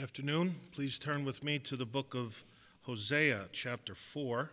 Good afternoon. Please turn with me to the book of Hosea, chapter 4.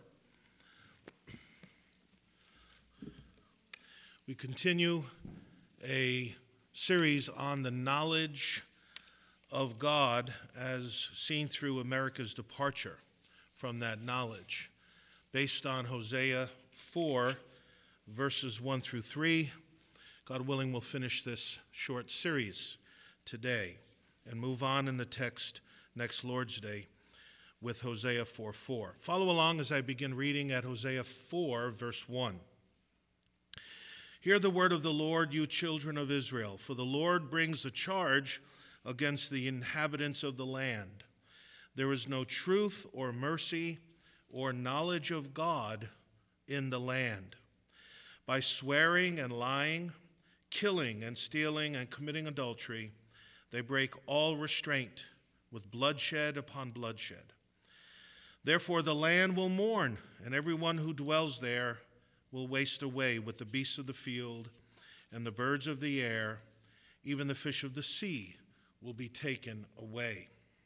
We continue a series on the knowledge of God as seen through America's departure from that knowledge, based on Hosea 4, verses 1 through 3. God willing, we'll finish this short series today and move on in the text next Lord's Day with Hosea 4:4. Follow along as I begin reading at Hosea 4, verse 1. Hear the word of the Lord, you children of Israel, for the Lord brings a charge against the inhabitants of the land. There is no truth or mercy or knowledge of God in the land. By swearing and lying, killing and stealing and committing adultery, they break all restraint with bloodshed upon bloodshed. Therefore the land will mourn, and everyone who dwells there will waste away with the beasts of the field and the birds of the air. Even the fish of the sea will be taken away.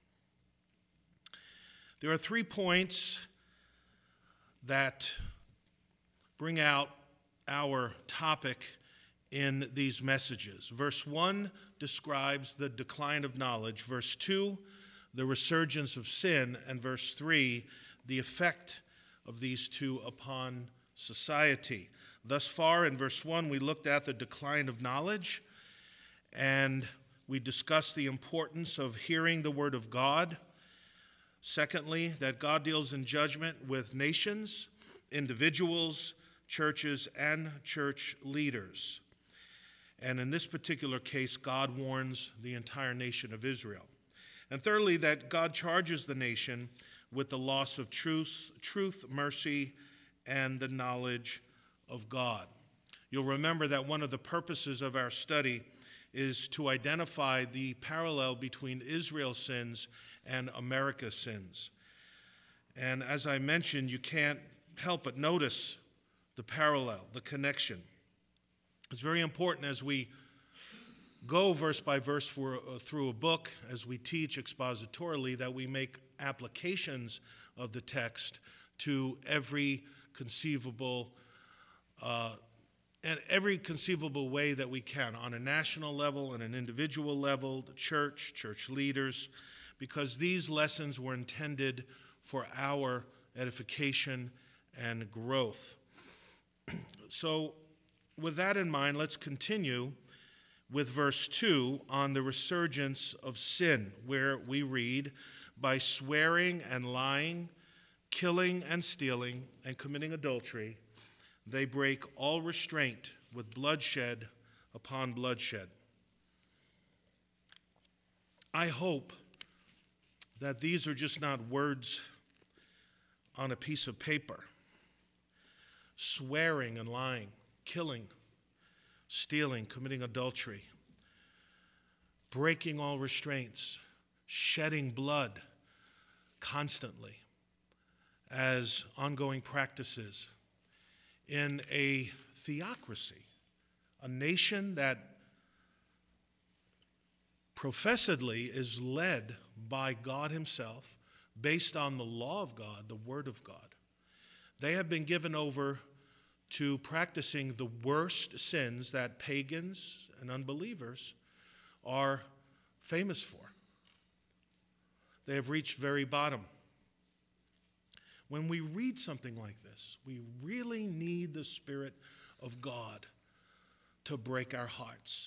There are 3 points that bring out our topic in these messages. Verse 1 describes the decline of knowledge. Verse 2, the resurgence of sin. And verse 3, the effect of these two upon society. Thus far, in verse 1, we looked at the decline of knowledge, and we discussed the importance of hearing the word of God. Secondly, that God deals in judgment with nations, individuals, churches, and church leaders. And in this particular case, God warns the entire nation of Israel. And thirdly, that God charges the nation with the loss of truth, mercy, and the knowledge of God. You'll remember that one of the purposes of our study is to identify the parallel between Israel's sins and America's sins. And as I mentioned, you can't help but notice the parallel, the connection. It's very important as we go verse by verse through a book, as we teach expositorily, that we make applications of the text to every conceivable way that we can, on a national level and an individual level, the church leaders, because these lessons were intended for our edification and growth. So with that in mind, let's continue with verse 2 on the resurgence of sin, where we read, by swearing and lying, killing and stealing, and committing adultery, they break all restraint with bloodshed upon bloodshed. I hope that these are just not words on a piece of paper. Swearing and lying, killing, stealing, committing adultery, breaking all restraints, shedding blood constantly as ongoing practices in a theocracy, a nation that professedly is led by God himself, based on the law of God, the word of God. They have been given over to practicing the worst sins that pagans and unbelievers are famous for. They have reached very bottom. When we read something like this, we really need the Spirit of God to break our hearts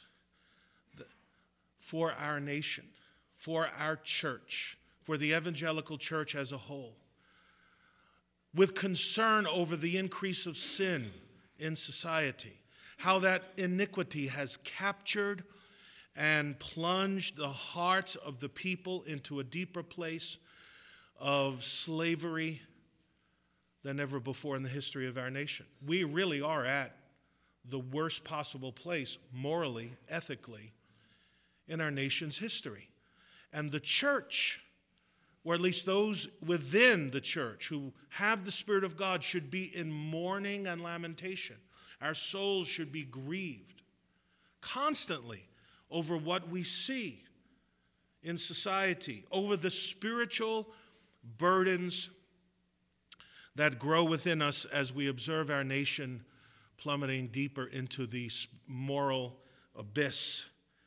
for our nation, for our church, for the evangelical church as a whole, with concern over the increase of sin in society, how that iniquity has captured and plunged the hearts of the people into a deeper place of slavery than ever before in the history of our nation. We really are at the worst possible place, morally, ethically, in our nation's history. And the church, or at least those within the church who have the Spirit of God, should be in mourning and lamentation. Our souls should be grieved constantly over what we see in society, over the spiritual burdens that grow within us as we observe our nation plummeting deeper into the moral abyss.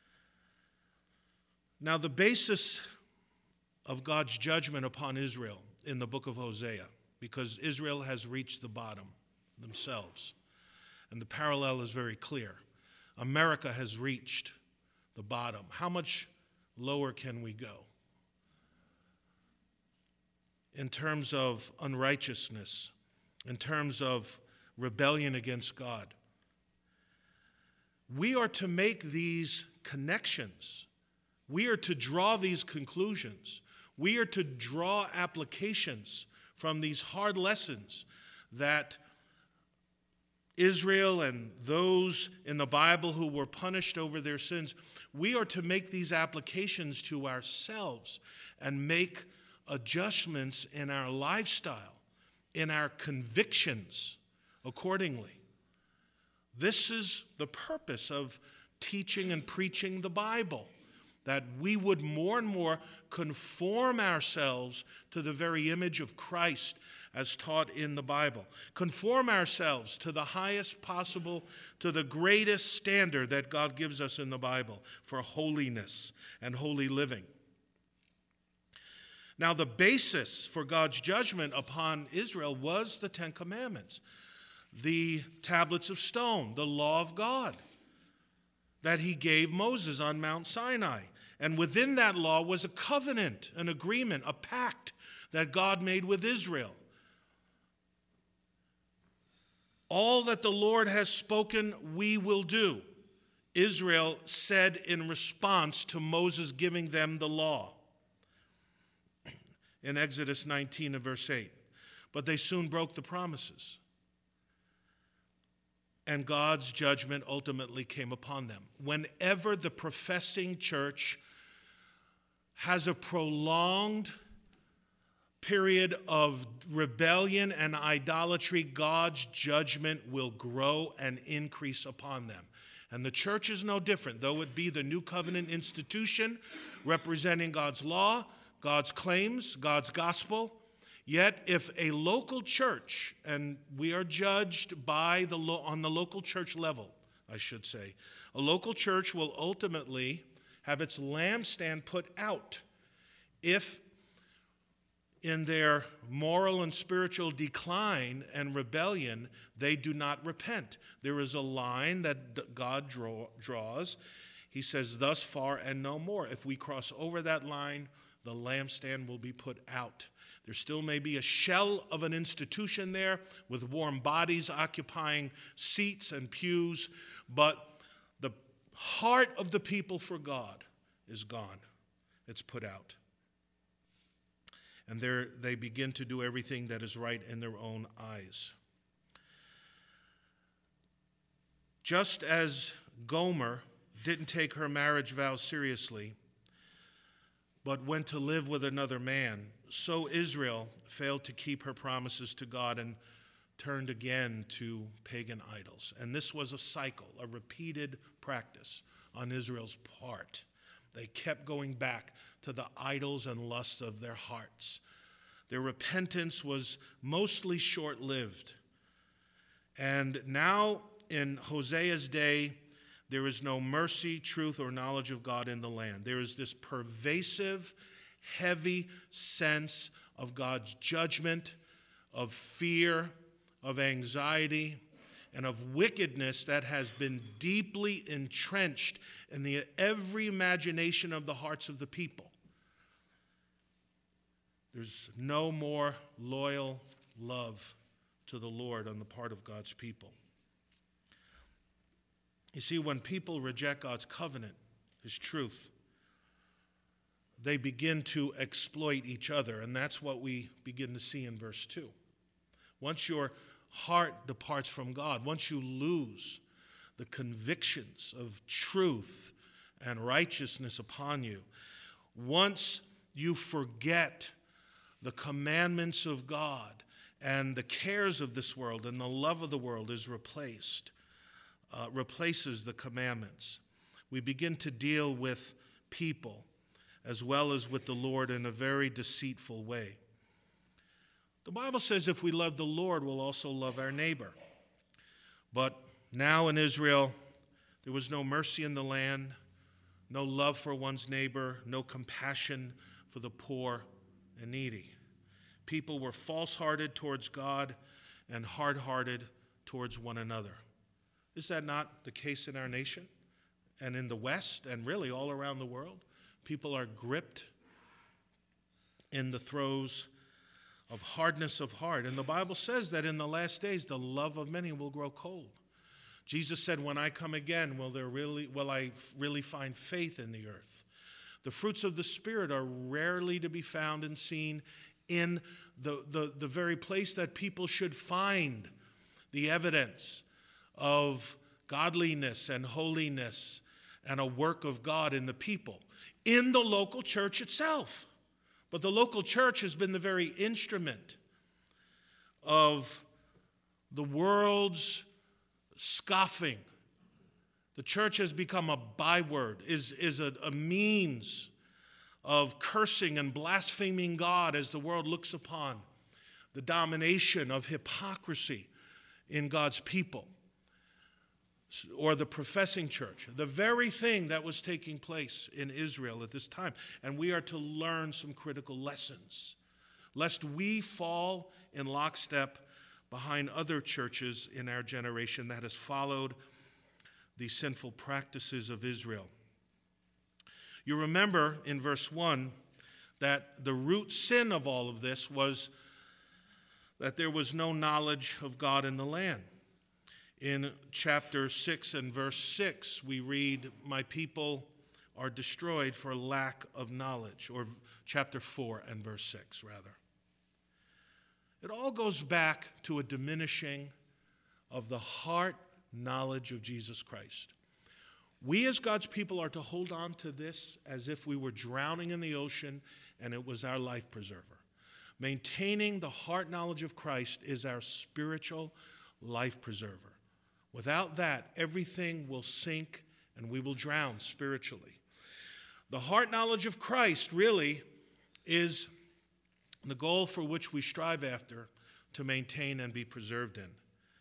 Now, the basis of God's judgment upon Israel in the book of Hosea, because Israel has reached the bottom themselves, and the parallel is very clear. America has reached the bottom. How much lower can we go in terms of unrighteousness, in terms of rebellion against God? We are to make these connections. We are to draw these conclusions. We are to draw applications from these hard lessons that Israel and those in the Bible who were punished over their sins. We are to make these applications to ourselves and make adjustments in our lifestyle, in our convictions accordingly. This is the purpose of teaching and preaching the Bible, that we would more and more conform ourselves to the very image of Christ as taught in the Bible. Conform ourselves to the highest possible, to the greatest standard that God gives us in the Bible for holiness and holy living. Now, the basis for God's judgment upon Israel was the Ten Commandments, the tablets of stone, the law of God that he gave Moses on Mount Sinai. And within that law was a covenant, an agreement, a pact that God made with Israel. All that the Lord has spoken, we will do, Israel said in response to Moses giving them the law in Exodus 19 and verse 8. But they soon broke the promises, and God's judgment ultimately came upon them. Whenever the professing church has a prolonged period of rebellion and idolatry, God's judgment will grow and increase upon them. And the church is no different, though it be the new covenant institution representing God's law, God's claims, God's gospel. Yet if a local church, and we are judged by on the local church level, I should say, a local church will ultimately have its lampstand put out if in their moral and spiritual decline and rebellion they do not repent. There is a line that God draws. He says, thus far and no more. If we cross over that line, the lampstand will be put out. There still may be a shell of an institution there with warm bodies occupying seats and pews, but the heart of the people for God is gone. It's put out. And there they begin to do everything that is right in their own eyes. Just as Gomer didn't take her marriage vow seriously, but went to live with another man, so Israel failed to keep her promises to God and turned again to pagan idols. And this was a cycle, a repeated practice on Israel's part. They kept going back to the idols and lusts of their hearts. Their repentance was mostly short-lived. And now in Hosea's day, there is no mercy, truth, or knowledge of God in the land. There is this pervasive, heavy sense of God's judgment, of fear, of anxiety, and of wickedness that has been deeply entrenched in every imagination of the hearts of the people. There's no more loyal love to the Lord on the part of God's people. You see, when people reject God's covenant, his truth, they begin to exploit each other, and that's what we begin to see in verse 2. Once your heart departs from God, once you lose the convictions of truth and righteousness upon you, once you forget the commandments of God and the cares of this world and the love of the world is replaces the commandments, we begin to deal with people as well as with the Lord in a very deceitful way. The Bible says if we love the Lord, we'll also love our neighbor. But now in Israel, there was no mercy in the land, no love for one's neighbor, no compassion for the poor and needy. People were false-hearted towards God and hard-hearted towards one another. Is that not the case in our nation and in the West and really all around the world? People are gripped in the throes of hardness of heart. And the Bible says that in the last days, the love of many will grow cold. Jesus said, when I come again, will I really find faith in the earth? The fruits of the Spirit are rarely to be found and seen in the very place that people should find the evidence of godliness and holiness and a work of God in the people, in the local church itself. But the local church has been the very instrument of the world's scoffing. The church has become a byword, is a means of cursing and blaspheming God as the world looks upon the domination of hypocrisy in God's people, or the professing church, the very thing that was taking place in Israel at this time. And we are to learn some critical lessons, lest we fall in lockstep behind other churches in our generation that has followed the sinful practices of Israel. You remember in verse 1 that the root sin of all of this was that there was no knowledge of God in the land. In chapter 6 and verse 6, we read, my people are destroyed for lack of knowledge, or chapter 4 and verse 6, rather. It all goes back to a diminishing of the heart knowledge of Jesus Christ. We as God's people are to hold on to this as if we were drowning in the ocean and it was our life preserver. Maintaining the heart knowledge of Christ is our spiritual life preserver. Without that, everything will sink and we will drown spiritually. The heart knowledge of Christ really is the goal for which we strive after to maintain and be preserved in.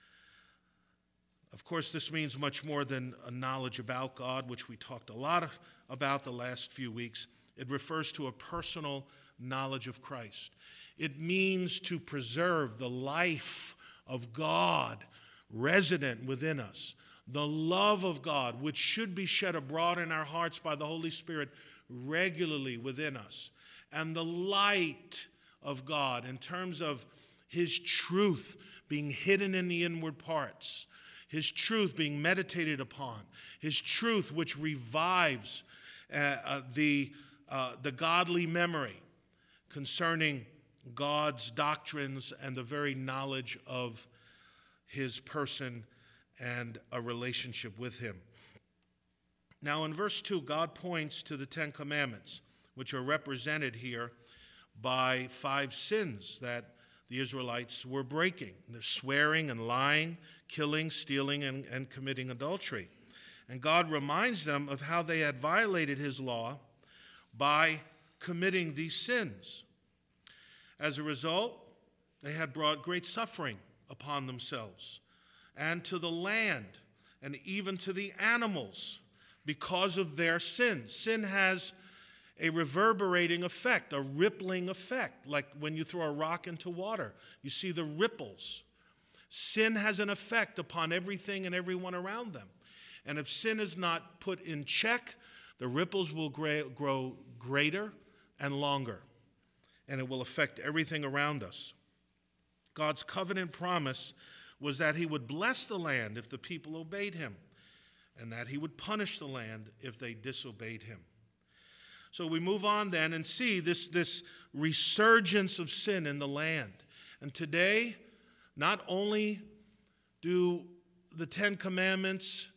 Of course, this means much more than a knowledge about God, which we talked a lot about the last few weeks. It refers to a personal knowledge of Christ. It means to preserve the life of God resident within us, the love of God, which should be shed abroad in our hearts by the Holy Spirit regularly within us, and the light of God in terms of his truth being hidden in the inward parts, his truth being meditated upon, his truth which revives the godly memory concerning God's doctrines and the very knowledge of his person and a relationship with him. Now in verse 2, God points to the Ten Commandments, which are represented here by 5 sins that the Israelites were breaking. They're swearing and lying, killing, stealing, and committing adultery. And God reminds them of how they had violated his law by committing these sins. As a result, they had brought great suffering upon themselves and to the land and even to the animals because of their sin. Sin has a reverberating effect, a rippling effect, like when you throw a rock into water. You see the ripples. Sin has an effect upon everything and everyone around them. And if sin is not put in check, the ripples will grow greater and longer, and it will affect everything around us. God's covenant promise was that he would bless the land if the people obeyed him, and that he would punish the land if they disobeyed him. So we move on then and see this resurgence of sin in the land. And today, not only do the Ten Commandments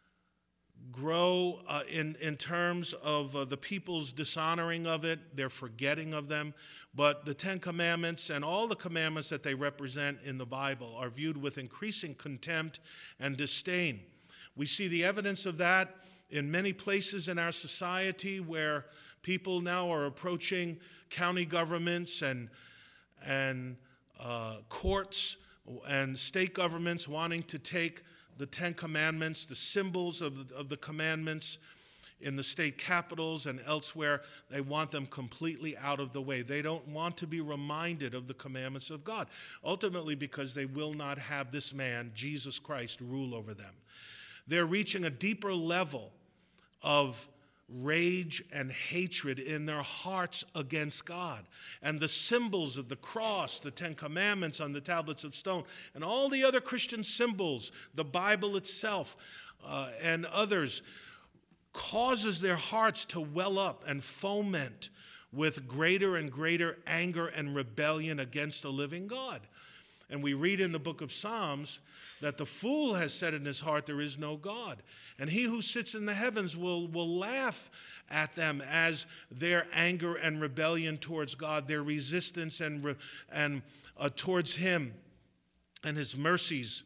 grow in terms of the people's dishonoring of it, their forgetting of them, but the Ten Commandments and all the commandments that they represent in the Bible are viewed with increasing contempt and disdain. We see the evidence of that in many places in our society where people now are approaching county governments and courts and state governments wanting to take the Ten Commandments, the symbols of the commandments in the state capitals and elsewhere. They want them completely out of the way. They don't want to be reminded of the commandments of God, ultimately because they will not have this man, Jesus Christ, rule over them. They're reaching a deeper level of rage and hatred in their hearts against God. And the symbols of the cross, the Ten Commandments on the tablets of stone, and all the other Christian symbols, the Bible itself, and others, causes their hearts to well up and foment with greater and greater anger and rebellion against the living God. And we read in the book of Psalms that the fool has said in his heart, there is no God. And he who sits in the heavens will laugh at them as their anger and rebellion towards God, their resistance and towards him and his mercies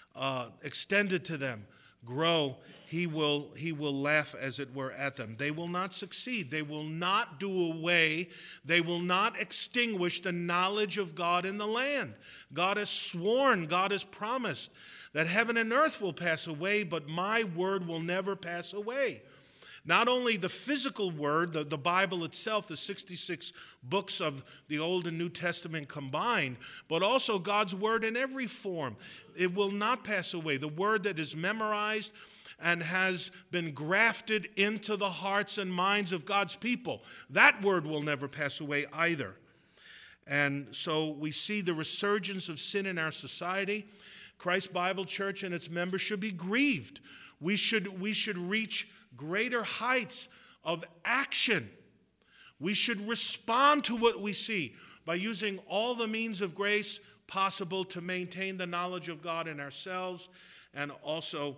extended to them grow. He will laugh, as it were, at them. They will not succeed. They will not do away. They will not extinguish the knowledge of God in the land. God has sworn, God has promised that heaven and earth will pass away, but my word will never pass away. Not only the physical word, the Bible itself, the 66 books of the Old and New Testament combined, but also God's word in every form. It will not pass away. The word that is memorized and has been grafted into the hearts and minds of God's people, that word will never pass away either. And so we see the resurgence of sin in our society. Christ Bible Church and its members should be grieved. We should reach greater heights of action. We should respond to what we see by using all the means of grace possible to maintain the knowledge of God in ourselves, and also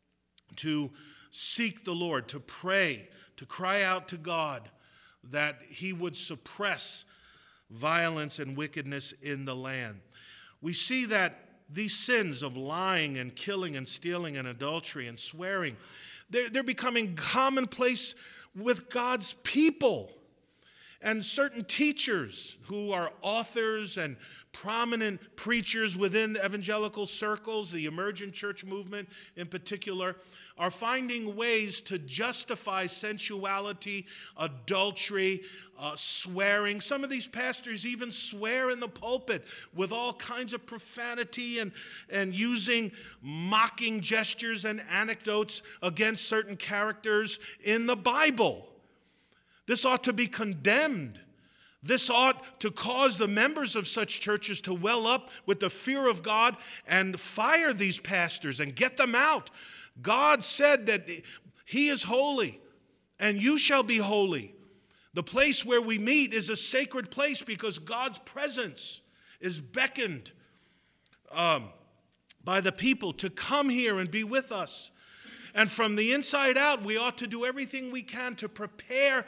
to seek the Lord, to pray, to cry out to God that he would suppress violence and wickedness in the land. We see that these sins of lying and killing and stealing and adultery and swearing, they're becoming commonplace with God's people. And certain teachers who are authors and prominent preachers within the evangelical circles, the emergent church movement in particular, are finding ways to justify sensuality, adultery, swearing. Some of these pastors even swear in the pulpit with all kinds of profanity and using mocking gestures and anecdotes against certain characters in the Bible. This ought to be condemned. This ought to cause the members of such churches to well up with the fear of God and fire these pastors and get them out. God said that he is holy and you shall be holy. The place where we meet is a sacred place because God's presence is beckoned by the people to come here and be with us. And from the inside out, we ought to do everything we can to prepare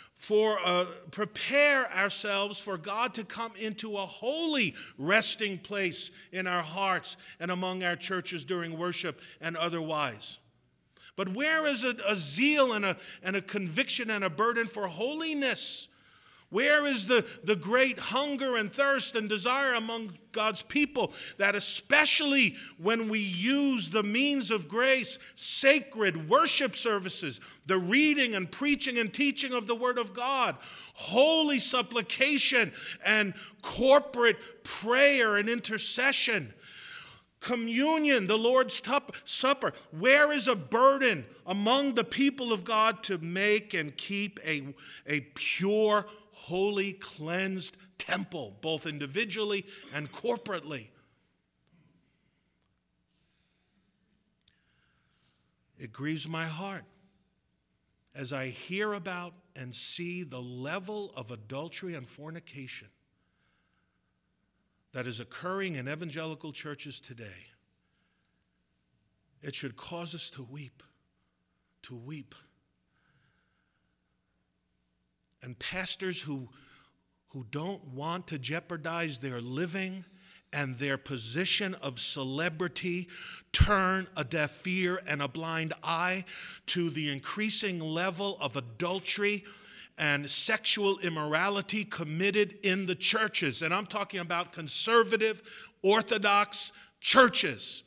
ourselves for God to come into a holy resting place in our hearts and among our churches during worship and otherwise. But where is a zeal and a conviction and a burden for holiness? Where is the great hunger and thirst and desire among God's people that especially when we use the means of grace, sacred worship services, the reading and preaching and teaching of the Word of God, holy supplication and corporate prayer and intercession, communion, the Lord's Supper, where is a burden among the people of God to make and keep a pure, holy, cleansed temple, both individually and corporately? It grieves my heart as I hear about and see the level of adultery and fornication that is occurring in evangelical churches today. It should cause us to weep, to weep. And pastors who don't want to jeopardize their living and their position of celebrity turn a deaf ear and a blind eye to the increasing level of adultery and sexual immorality committed in the churches. And I'm talking about conservative, Orthodox churches.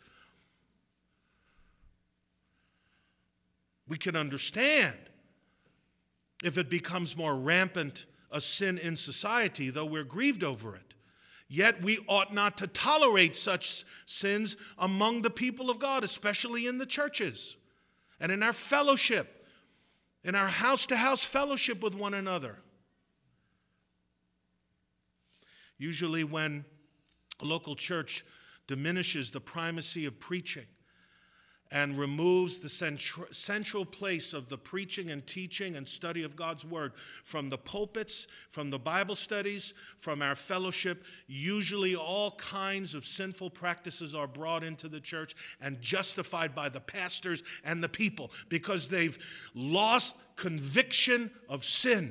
We can understand if it becomes more rampant a sin in society, though we're grieved over it. Yet we ought not to tolerate such sins among the people of God, especially in the churches and in our fellowship, in our house-to-house fellowship with one another. Usually when a local church diminishes the primacy of preaching and removes the central place of the preaching and teaching and study of God's word from the pulpits, from the Bible studies, from our fellowship, usually all kinds of sinful practices are brought into the church and justified by the pastors and the people because they've lost conviction of sin.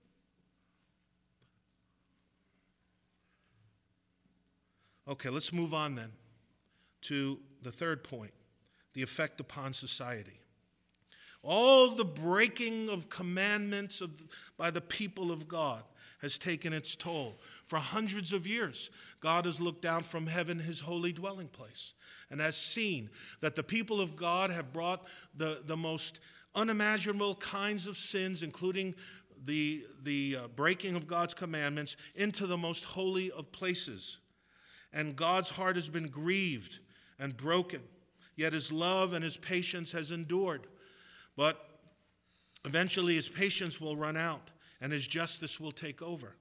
Okay, let's move on then to the third point. The effect upon society. All the breaking of commandments by the people of God has taken its toll. For hundreds of years, God has looked down from heaven, his holy dwelling place, and has seen that the people of God have brought the most unimaginable kinds of sins, including the breaking of God's commandments, into the most holy of places. And God's heart has been grieved and broken. Yet his love and his patience has endured. But eventually his patience will run out and his justice will take over.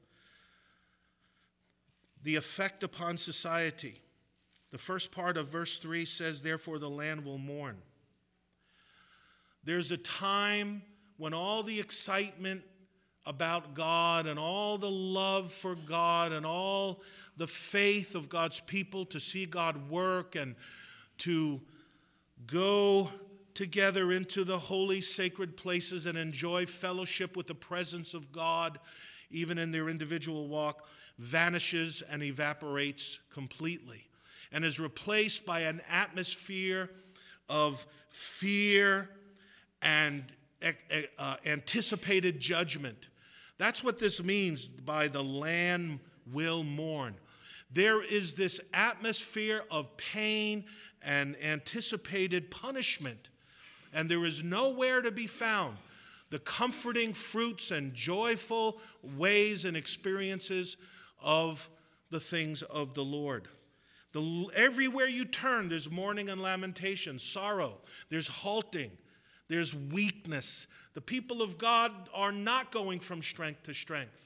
The effect upon society. The first part of verse 3 says, therefore the land will mourn. There's a time when all the excitement about God and all the love for God and all the faith of God's people to see God work and to go together into the holy, sacred places and enjoy fellowship with the presence of God, even in their individual walk, vanishes and evaporates completely and is replaced by an atmosphere of fear and anticipated judgment. That's what this means by the land will mourn. There is this atmosphere of pain and anticipated punishment, and there is nowhere to be found the comforting fruits and joyful ways and experiences of the things of the Lord. Everywhere you turn, there's mourning and lamentation, sorrow, there's halting, there's weakness. The people of God are not going from strength to strength.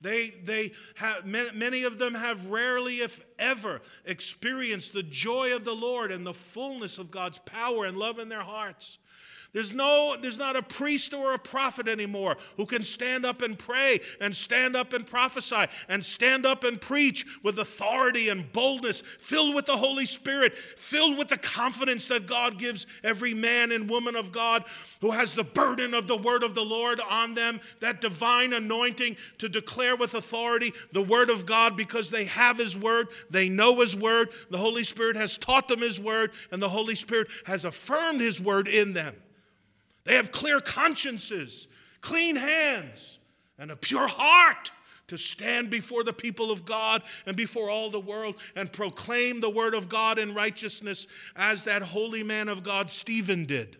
Many of them have rarely, if ever, experienced the joy of the Lord and the fullness of God's power and love in their hearts. There's not a priest or a prophet anymore who can stand up and pray and stand up and prophesy and stand up and preach with authority and boldness, filled with the Holy Spirit, filled with the confidence that God gives every man and woman of God who has the burden of the word of the Lord on them, that divine anointing to declare with authority the word of God because they have his word, they know his word, the Holy Spirit has taught them his word, and the Holy Spirit has affirmed his word in them. They have clear consciences, clean hands, and a pure heart to stand before the people of God and before all the world and proclaim the word of God in righteousness as that holy man of God, Stephen, did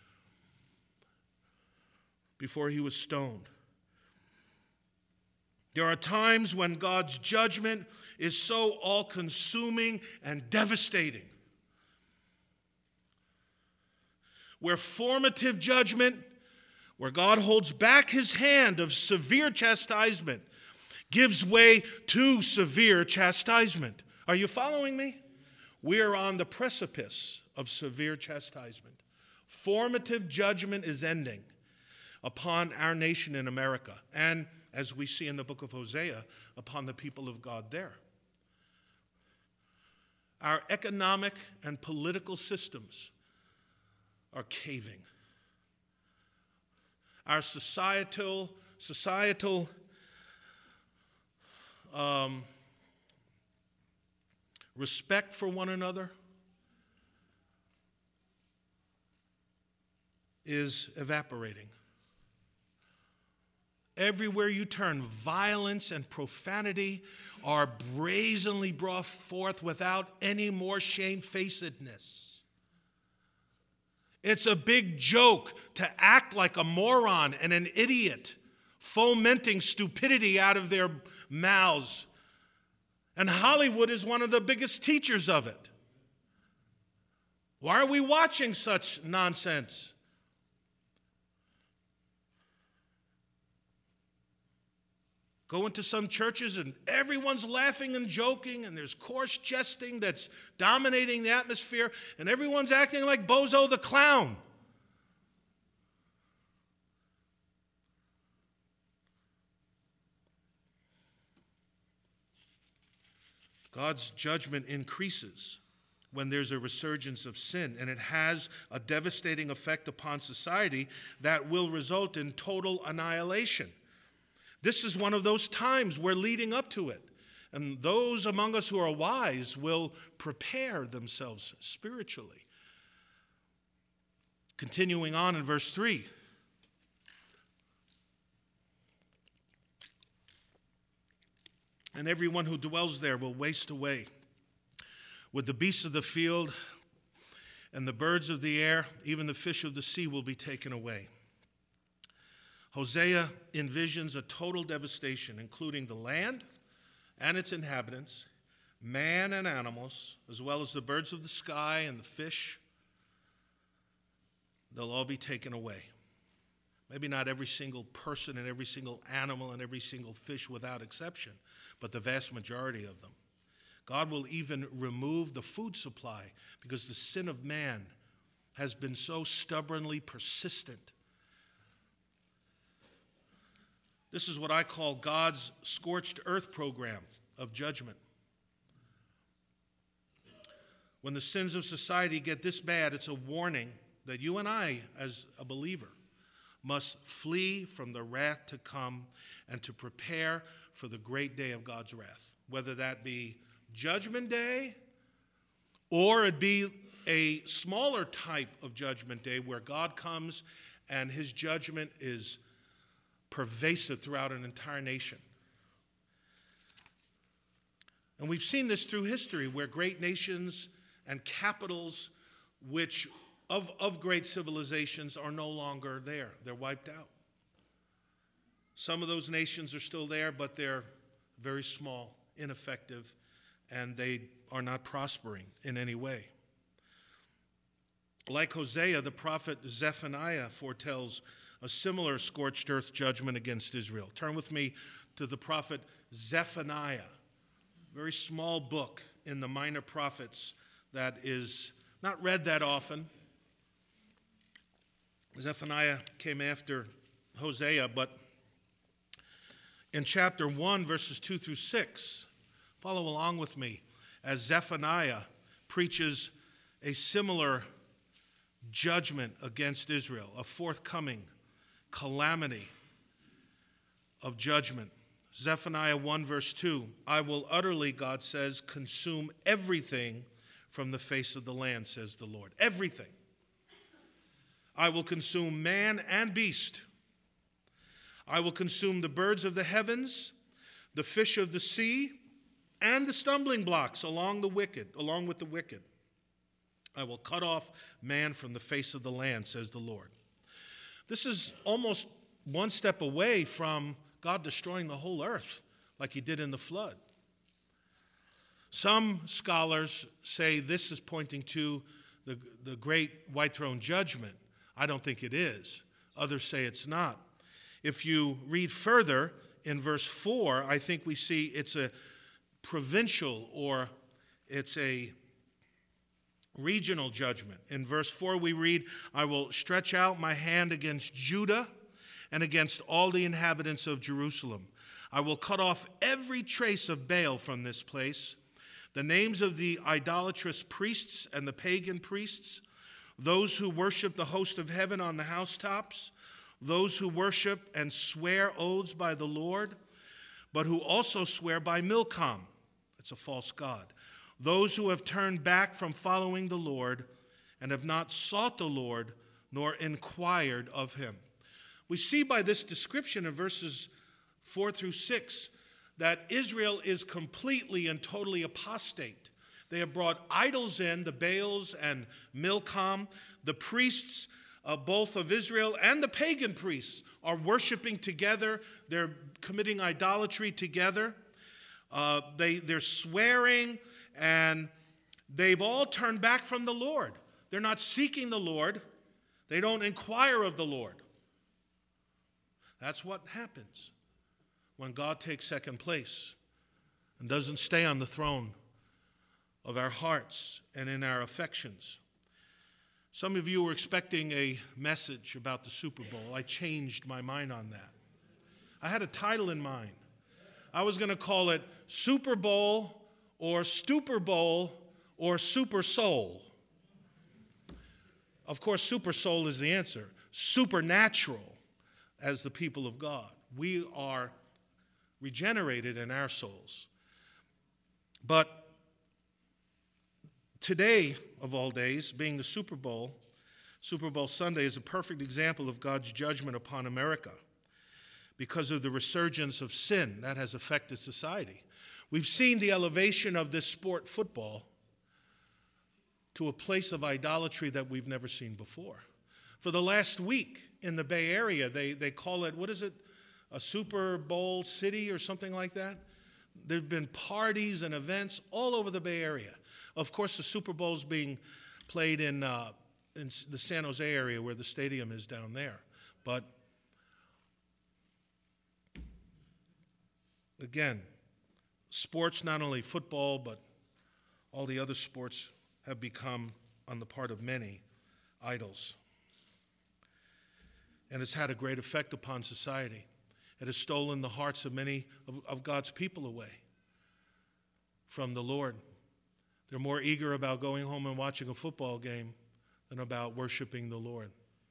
before he was stoned. There are times when God's judgment is so all-consuming and devastating, where formative judgment, where God holds back his hand of severe chastisement, gives way to severe chastisement. Are you following me? We are on the precipice of severe chastisement. Formative judgment is ending upon our nation in America, and as we see in the book of Hosea, upon the people of God there. Our economic and political systems are caving. Our societal respect for one another is evaporating. Everywhere you turn, violence and profanity are brazenly brought forth without any more shamefacedness. It's a big joke to act like a moron and an idiot, fomenting stupidity out of their mouths. And Hollywood is one of the biggest teachers of it. Why are we watching such nonsense? Go into some churches and everyone's laughing and joking and there's coarse jesting that's dominating the atmosphere and everyone's acting like Bozo the Clown. God's judgment increases when there's a resurgence of sin, and it has a devastating effect upon society that will result in total annihilation. This is one of those times we're leading up to it. And those among us who are wise will prepare themselves spiritually. Continuing on in verse 3. And everyone who dwells there will waste away. With the beasts of the field and the birds of the air, even the fish of the sea will be taken away. Hosea envisions a total devastation, including the land and its inhabitants, man and animals, as well as the birds of the sky and the fish. They'll all be taken away. Maybe not every single person and every single animal and every single fish without exception, but the vast majority of them. God will even remove the food supply because the sin of man has been so stubbornly persistent. This is what I call God's scorched earth program of judgment. When the sins of society get this bad, it's a warning that you and I, as a believer, must flee from the wrath to come and to prepare for the great day of God's wrath, whether that be Judgment Day or it be a smaller type of Judgment Day where God comes and his judgment is pervasive throughout an entire nation. And we've seen this through history where great nations and capitals which of great civilizations are no longer there. They're wiped out. Some of those nations are still there, but they're very small, ineffective, and they are not prospering in any way. Like Hosea, the prophet Zephaniah foretells a similar scorched earth judgment against Israel. Turn with me to the prophet Zephaniah, a very small book in the minor prophets that is not read that often. Zephaniah came after Hosea, but in chapter 1, verses 2 through 6, follow along with me as Zephaniah preaches a similar judgment against Israel, a forthcoming calamity of judgment. Zephaniah 1 verse 2, I will utterly, God says, consume everything from the face of the land, says the Lord. Everything. I will consume man and beast. I will consume the birds of the heavens, the fish of the sea, and the stumbling blocks along with the wicked. I will cut off man from the face of the land, says the Lord. This is almost one step away from God destroying the whole earth like he did in the flood. Some scholars say this is pointing to the great white throne judgment. I don't think it is. Others say it's not. If you read further in verse 4, I think we see it's a provincial or it's a regional judgment. In verse 4 we read, I will stretch out my hand against Judah and against all the inhabitants of Jerusalem. I will cut off every trace of Baal from this place, the names of the idolatrous priests and the pagan priests, those who worship the host of heaven on the housetops, those who worship and swear oaths by the Lord, but who also swear by Milcom. It's a false god. Those who have turned back from following the Lord and have not sought the Lord nor inquired of him. We see by this description in verses 4 through 6 that Israel is completely and totally apostate. They have brought idols in, the Baals and Milcom. The priests, both of Israel and the pagan priests, are worshiping together. They're committing idolatry together. They're swearing, and they've all turned back from the Lord. They're not seeking the Lord. They don't inquire of the Lord. That's what happens when God takes second place and doesn't stay on the throne of our hearts and in our affections. Some of you were expecting a message about the Super Bowl. I changed my mind on that. I had a title in mind. I was going to call it Super Bowl or Stupor Bowl or Super Soul. Of course, Super Soul is the answer. Supernatural as the people of God. We are regenerated in our souls. But today, of all days, being the Super Bowl Sunday is a perfect example of God's judgment upon America because of the resurgence of sin that has affected society. We've seen the elevation of this sport, football, to a place of idolatry that we've never seen before. For the last week in the Bay Area, they call it, what is it, a Super Bowl city or something like that? There have been parties and events all over the Bay Area. Of course, the Super Bowl is being played in the San Jose area where the stadium is down there. But again, sports, not only football, but all the other sports have become, on the part of many, idols. And it's had a great effect upon society. It has stolen the hearts of many of God's people away from the Lord. They're more eager about going home and watching a football game than about worshiping the Lord.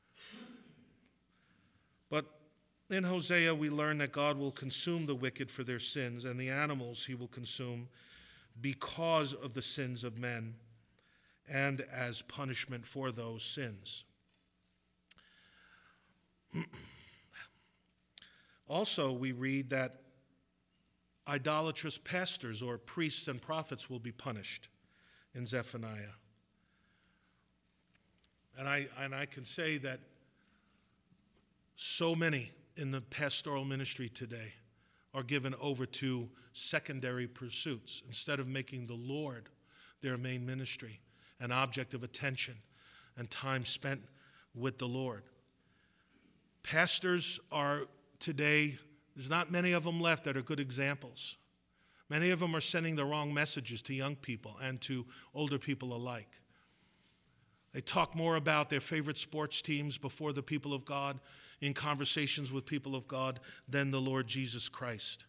But in Hosea, we learn that God will consume the wicked for their sins, and the animals he will consume because of the sins of men and as punishment for those sins. Also, we read that idolatrous pastors or priests and prophets will be punished in Zephaniah. And I can say that so many in the pastoral ministry today are given over to secondary pursuits instead of making the Lord their main ministry, an object of attention and time spent with the Lord. Pastors are today, there's not many of them left that are good examples. Many of them are sending the wrong messages to young people and to older people alike. They talk more about their favorite sports teams before the people of God, in conversations with people of God, than the Lord Jesus Christ.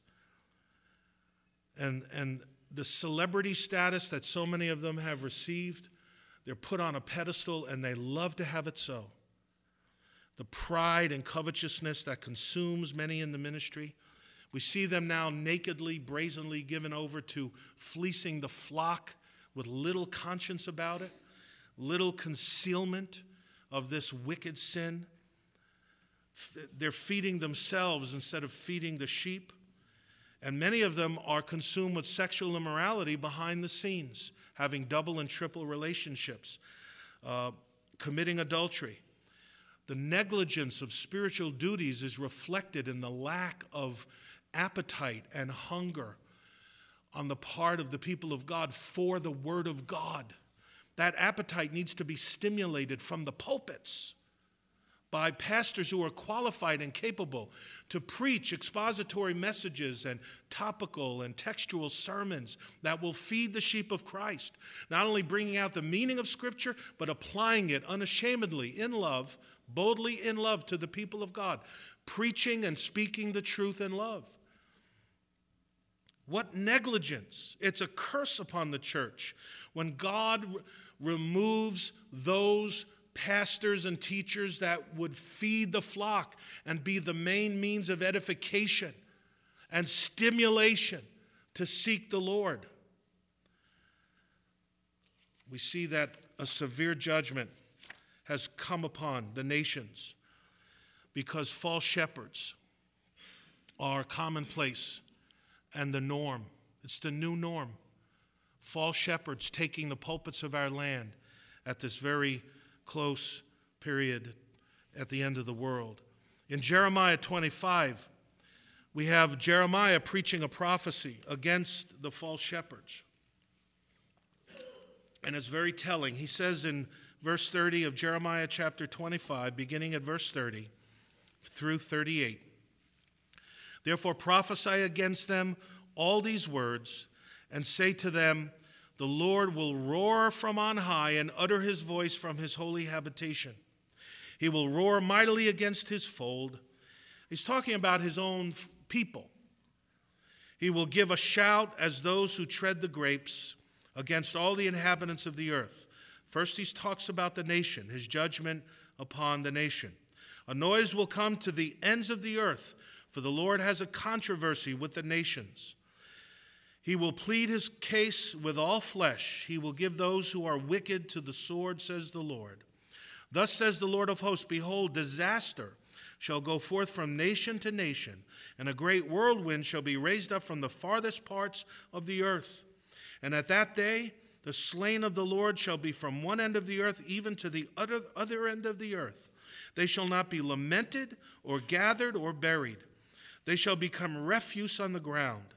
And the celebrity status that so many of them have received, they're put on a pedestal and they love to have it so. The pride and covetousness that consumes many in the ministry. We see them now nakedly, brazenly given over to fleecing the flock with little conscience about it, little concealment of this wicked sin. They're feeding themselves instead of feeding the sheep. And many of them are consumed with sexual immorality behind the scenes, having double and triple relationships, committing adultery. The negligence of spiritual duties is reflected in the lack of appetite and hunger on the part of the people of God for the Word of God. That appetite needs to be stimulated from the pulpits by pastors who are qualified and capable to preach expository messages and topical and textual sermons that will feed the sheep of Christ, not only bringing out the meaning of Scripture, but applying it unashamedly in love, boldly in love to the people of God, preaching and speaking the truth in love. What negligence! It's a curse upon the church when God removes those pastors and teachers that would feed the flock and be the main means of edification and stimulation to seek the Lord. We see that a severe judgment has come upon the nations because false shepherds are commonplace and the norm. It's the new norm. False shepherds taking the pulpits of our land at this very close period at the end of the world. In Jeremiah 25, we have Jeremiah preaching a prophecy against the false shepherds. And it's very telling. He says in verse 30 of Jeremiah chapter 25, beginning at verse 30 through 38, "Therefore prophesy against them all these words, and say to them, the Lord will roar from on high and utter his voice from his holy habitation. He will roar mightily against his fold." He's talking about his own people. "He will give a shout as those who tread the grapes against all the inhabitants of the earth." First, he talks about the nation, his judgment upon the nation. "A noise will come to the ends of the earth, for the Lord has a controversy with the nations. He will plead his case with all flesh. He will give those who are wicked to the sword, says the Lord. Thus says the Lord of hosts, behold, disaster shall go forth from nation to nation, and a great whirlwind shall be raised up from the farthest parts of the earth. And at that day, the slain of the Lord shall be from one end of the earth even to the other end of the earth. They shall not be lamented or gathered or buried. They shall become refuse on the ground.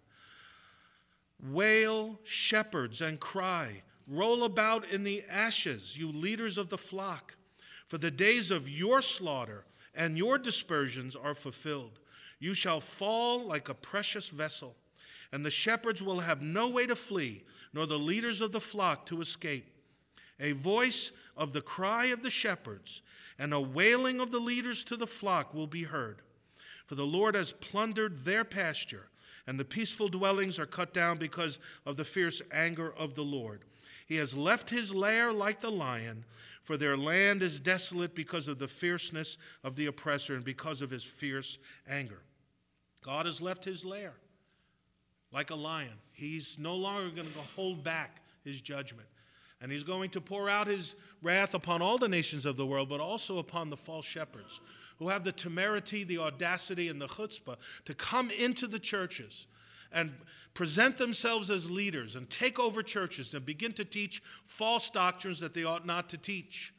Wail, shepherds, and cry. Roll about in the ashes, you leaders of the flock. For the days of your slaughter and your dispersions are fulfilled. You shall fall like a precious vessel, and the shepherds will have no way to flee, nor the leaders of the flock to escape. A voice of the cry of the shepherds and a wailing of the leaders to the flock will be heard. For the Lord has plundered their pasture, and the peaceful dwellings are cut down because of the fierce anger of the Lord. He has left his lair like the lion, for their land is desolate because of the fierceness of the oppressor and because of his fierce anger." God has left his lair like a lion. He's no longer going to hold back his judgment. And he's going to pour out his wrath upon all the nations of the world, but also upon the false shepherds who have the temerity, the audacity, and the chutzpah to come into the churches and present themselves as leaders and take over churches and begin to teach false doctrines that they ought not to teach.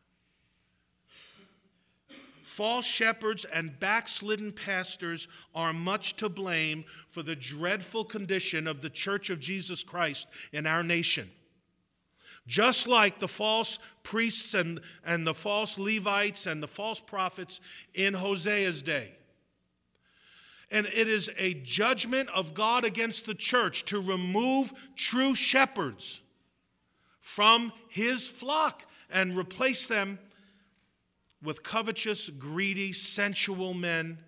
False shepherds and backslidden pastors are much to blame for the dreadful condition of the Church of Jesus Christ in our nation. Just like the false priests and the false Levites and the false prophets in Hosea's day. And it is a judgment of God against the church to remove true shepherds from his flock and replace them with covetous, greedy, sensual men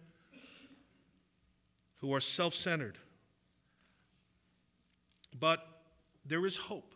who are self-centered. But there is hope.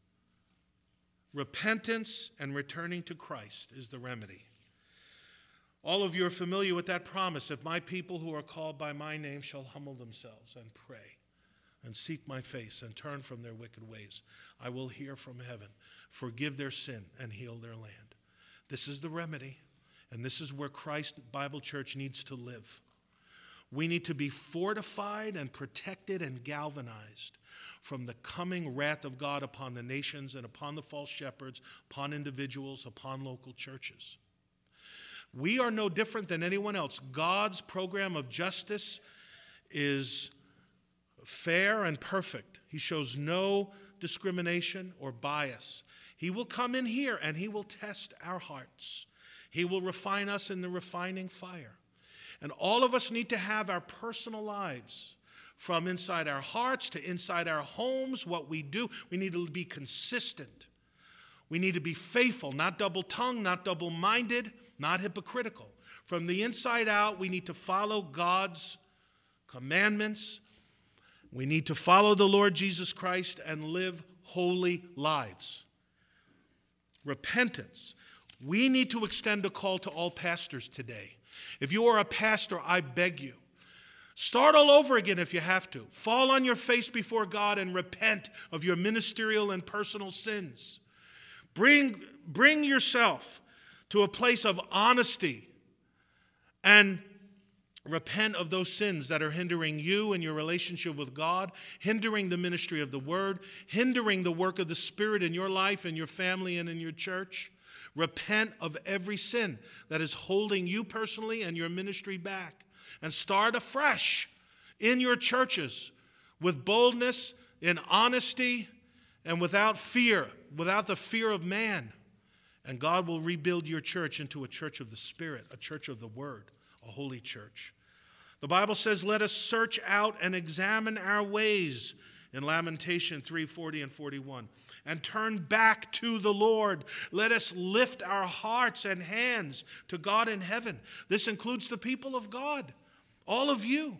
Repentance and returning to Christ is the remedy. All of you are familiar with that promise. If my people who are called by my name shall humble themselves and pray and seek my face and turn from their wicked ways, I will hear from heaven, forgive their sin, and heal their land. This is the remedy, and this is where Christ Bible Church needs to live. We need to be fortified and protected and galvanized from the coming wrath of God upon the nations and upon the false shepherds, upon individuals, upon local churches. We are no different than anyone else. God's program of justice is fair and perfect. He shows no discrimination or bias. He will come in here and he will test our hearts. He will refine us in the refining fire. And all of us need to have our personal lives, from inside our hearts to inside our homes, what we do. We need to be consistent. We need to be faithful, not double-tongued, not double-minded, not hypocritical. From the inside out, we need to follow God's commandments. We need to follow the Lord Jesus Christ and live holy lives. Repentance. We need to extend a call to all pastors today. If you are a pastor, I beg you, start all over again if you have to. Fall on your face before God and repent of your ministerial and personal sins. Bring yourself to a place of honesty and repent of those sins that are hindering you and your relationship with God, hindering the ministry of the word, hindering the work of the Spirit in your life, in your family, and in your church. Repent of every sin that is holding you personally and your ministry back. And start afresh in your churches with boldness, in honesty, and without fear, without the fear of man. And God will rebuild your church into a church of the Spirit, a church of the Word, a holy church. The Bible says, let us search out and examine our ways in Lamentation 3:40 and 41. And turn back to the Lord. Let us lift our hearts and hands to God in heaven. This includes the people of God, all of you.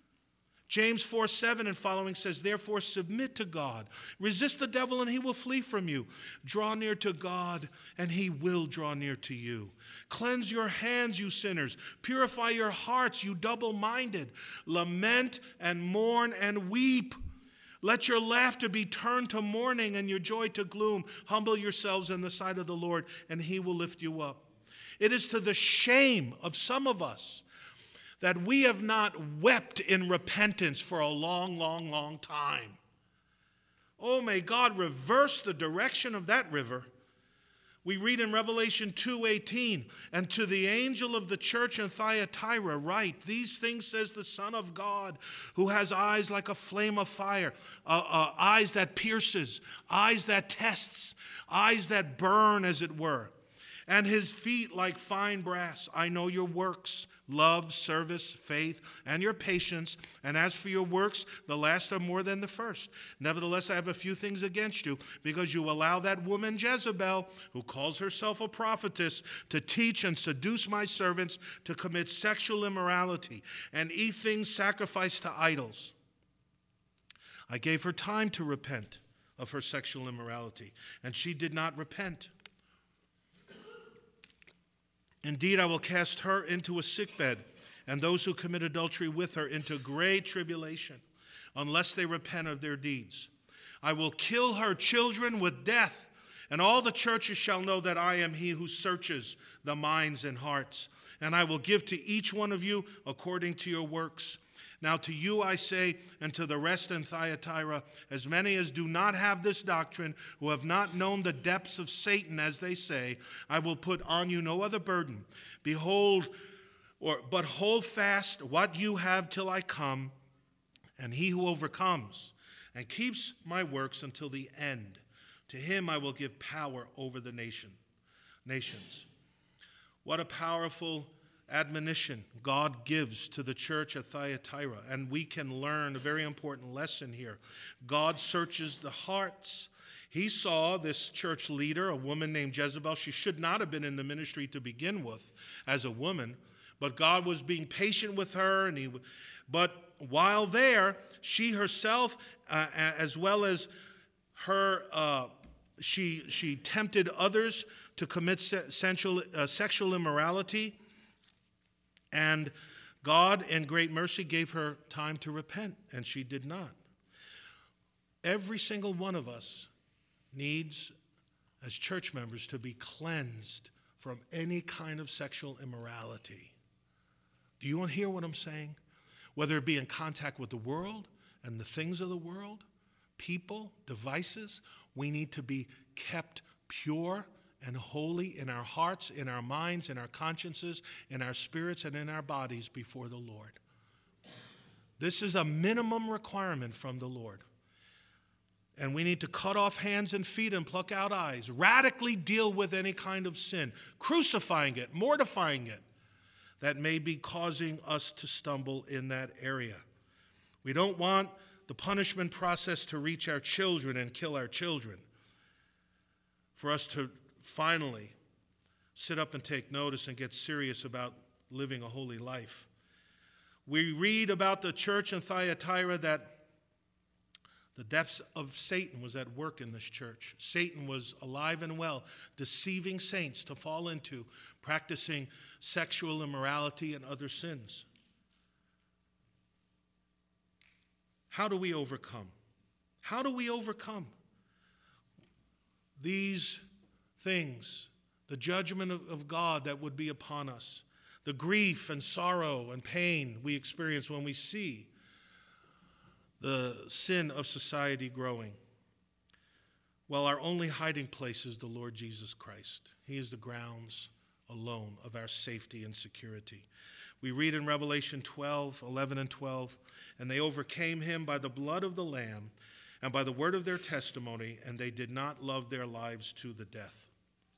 James 4:7 and following says, therefore submit to God. Resist the devil and he will flee from you. Draw near to God and he will draw near to you. Cleanse your hands, you sinners. Purify your hearts, you double-minded. Lament and mourn and weep. Let your laughter be turned to mourning and your joy to gloom. Humble yourselves in the sight of the Lord and he will lift you up. It is to the shame of some of us that we have not wept in repentance for a long, long, long time. Oh, may God reverse the direction of that river. We read in Revelation 2:18, and to the angel of the church in Thyatira write, these things says the Son of God, who has eyes like a flame of fire, eyes that pierces, eyes that tests, eyes that burn, as it were, and his feet like fine brass. I know your works, love, service, faith, and your patience. And as for your works, the last are more than the first. Nevertheless, I have a few things against you, because you allow that woman Jezebel, who calls herself a prophetess, to teach and seduce my servants to commit sexual immorality and eat things sacrificed to idols. I gave her time to repent of her sexual immorality, and she did not repent. Indeed, I will cast her into a sickbed, and those who commit adultery with her into great tribulation, unless they repent of their deeds. I will kill her children with death, and all the churches shall know that I am he who searches the minds and hearts. And I will give to each one of you according to your works. Now to you I say, and to the rest in Thyatira, as many as do not have this doctrine, who have not known the depths of Satan, as they say, I will put on you no other burden. Behold, but hold fast what you have till I come, and he who overcomes and keeps my works until the end, to him I will give power over the nations. What a powerful admonition God gives to the church at Thyatira. And we can learn a very important lesson here. God searches the hearts. He saw this church leader, a woman named Jezebel. She should not have been in the ministry to begin with as a woman, but God was being patient with her. But while there, she herself, as well as her, she tempted others to commit sexual immorality. And God, in great mercy, gave her time to repent, and she did not. Every single one of us needs, as church members, to be cleansed from any kind of sexual immorality. Do you want to hear what I'm saying? Whether it be in contact with the world and the things of the world, people, devices, we need to be kept pure and holy in our hearts, in our minds, in our consciences, in our spirits, and in our bodies before the Lord. This is a minimum requirement from the Lord. And we need to cut off hands and feet and pluck out eyes, radically deal with any kind of sin, crucifying it, mortifying it, that may be causing us to stumble in that area. We don't want the punishment process to reach our children and kill our children, for us to finally sit up and take notice and get serious about living a holy life. We read about the church in Thyatira that the depths of Satan was at work in this church. Satan was alive and well, deceiving saints to fall into practicing sexual immorality and other sins. How do we overcome? How do we overcome these things, the judgment of God that would be upon us, the grief and sorrow and pain we experience when we see the sin of society growing. Well, our only hiding place is the Lord Jesus Christ. He is the grounds alone of our safety and security. We read in Revelation 12:11 and 12, and they overcame him by the blood of the Lamb and by the word of their testimony, and they did not love their lives to the death.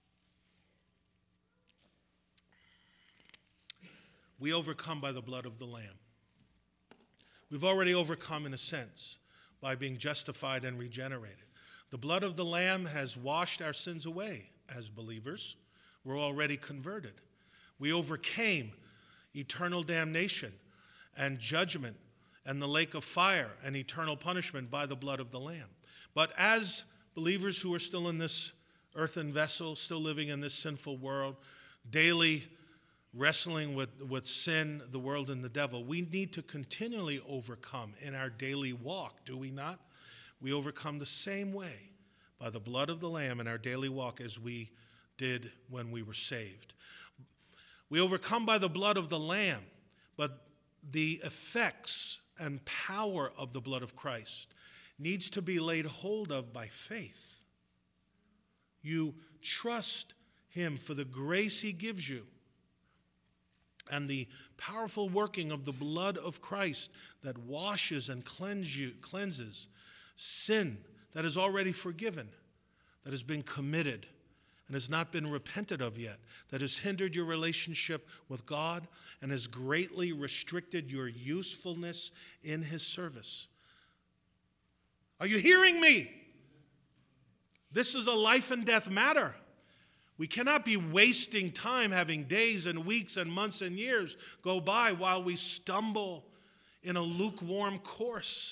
We overcome by the blood of the Lamb. We've already overcome in a sense by being justified and regenerated. The blood of the Lamb has washed our sins away as believers. We're already converted. We overcame eternal damnation and judgment and the lake of fire and eternal punishment by the blood of the Lamb. But as believers who are still in this earthen vessel, still living in this sinful world, daily wrestling with sin, the world, and the devil, we need to continually overcome in our daily walk, do we not? We overcome the same way by the blood of the Lamb in our daily walk as we did when we were saved. We overcome by the blood of the Lamb, but the effects and power of the blood of Christ needs to be laid hold of by faith. You trust him for the grace he gives you and the powerful working of the blood of Christ that washes and cleanses sin that is already forgiven, that has been committed and has not been repented of yet, that has hindered your relationship with God and has greatly restricted your usefulness in his service. Are you hearing me? This is a life and death matter. We cannot be wasting time having days and weeks and months and years go by while we stumble in a lukewarm course,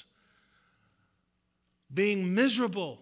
being miserable